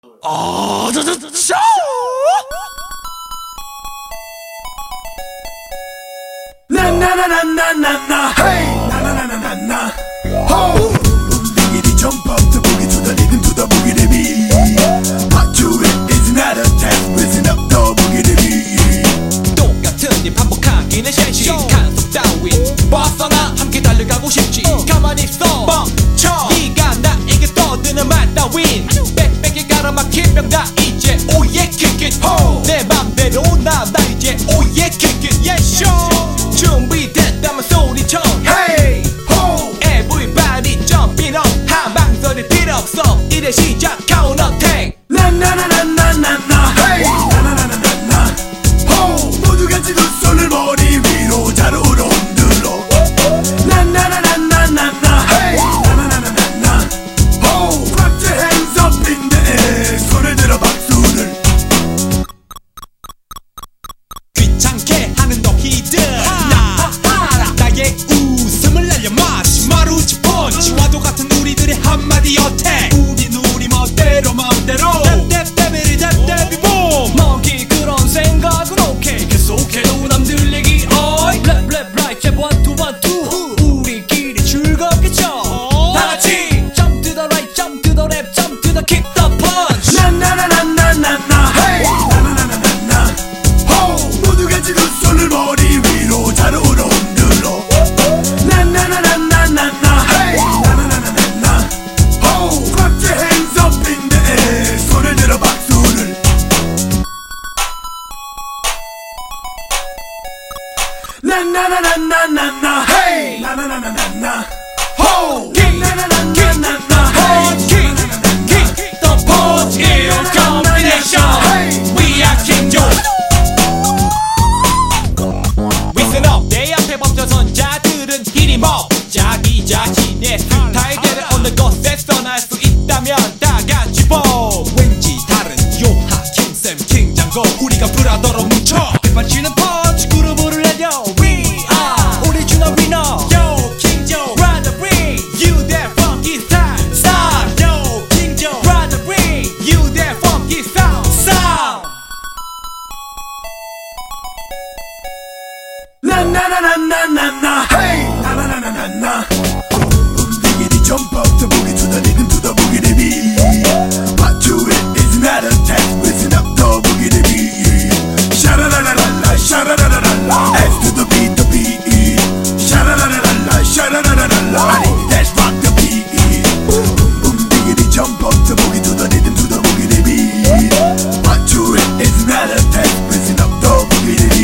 저. 나나나나나나나 hey 나나나나나나 ho diggity jump up the boogie to the rhythm to the boogie to beat what you it is not a test listen up the boogie to beat 똑같은 일 반복하기는 션식한 속 따윈 벗어나 함께 달려가고 싶지 가만히 있어 멈춰 네가 나에게 떠드는 말 따윈 빽빽이 가로막힌 병다 이제 오예 kick it 내 맘대로 나 이제 오예 kick it yeah sure 준비됐다면 소리쳐 hey ho everybody jumping up 한 방설이 필요 없어 이래 시작 카운터테이크 나나나나나나 hey 나나나나나 ho 모두 같이 두 손을 머리 위로 자루로 흔들어 나나나나나나 hey 나나나나나 ho clap your hands up in the air 손을 들어 박수를 귀찮게 하는 너희들 나의 웃음을 날려 마시마루지 펀치와도 같은 우리들의 한마디 어택 우리 멋대로 맘대로 데비봄 먹이 그런 생각은 오케이 계속해도 남들얘기 어이 블랙 잽 원투 우리끼리 즐겁겠죠 다같이 jump to the right jump to the left jump to the kick the punch 나나나나나나 hey 나나나나나 ho 모두 같이 두 손을 머리 위로 자루로 흔들어 나나나나나나 hey 나나나나나 ho clap your hands up in the air 손을 들어 박수를 나나나나나나 hey 나나나나나 ho 나나나나나 hey kick the punch ill combination we are King Joe Listen up 내 앞에 범죄선자들은 힘이 뭐 자기 자신의 스타일대로 어느 것에서 날 수 있다면 다 같이 보 왠지 다른 요하 킹샘 킹장고 우리가 브라더로 뭉쳐 빗받치는 펀치 그룹을 내려 We are 오리지널 위너 Yo King Joe Brother bring you that funky sound Yo King Joe Brother bring you that funky sound 나나나나나나 hey 나나나나나 diggity jump up the boogie to the rhythm to the boogie to beat what you it is not a test listen up the boogie to beat sha-la-la-la-la sha-la-la-la-la S to the beat sha-la-la-la-la sha-la-la-la-la I need that rock the beat diggity jump up the boogie to the rhythm to the boogie to beat what you it is not a test listen up the boogie to beat